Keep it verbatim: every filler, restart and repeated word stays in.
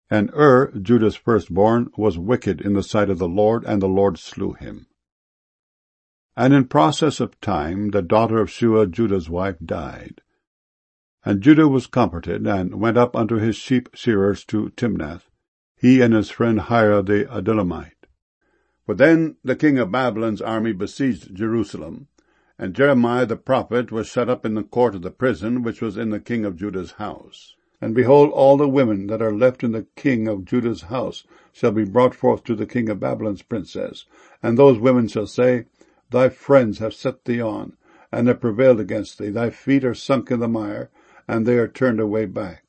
And Ur, Judah's firstborn, was wicked in the sight of the Lord, and the Lord slew him. And in process of time the daughter of Shua, Judah's wife, died. And Judah was comforted, and went up unto his sheep shearers to Timnath, he and his friend Hira the Adullamite. For then the king of Babylon's army besieged Jerusalem, and Jeremiah the prophet was shut up in the court of the prison which was in the king of Judah's house. And behold, all the women that are left in the king of Judah's house shall be brought forth to the king of Babylon's princess. And those women shall say, Thy friends have set thee on, and have prevailed against thee. Thy feet are sunk in the mire, and they are turned away back.